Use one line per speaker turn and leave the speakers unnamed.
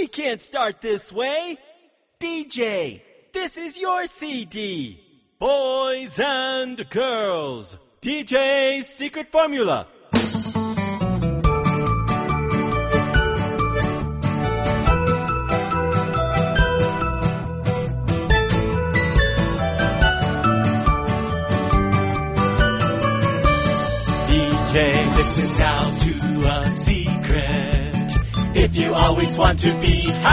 We can't start this way. DJ, this is your CD. Boys and girls, DJ's secret formula. DJ, listen now to a secret. If you always want to be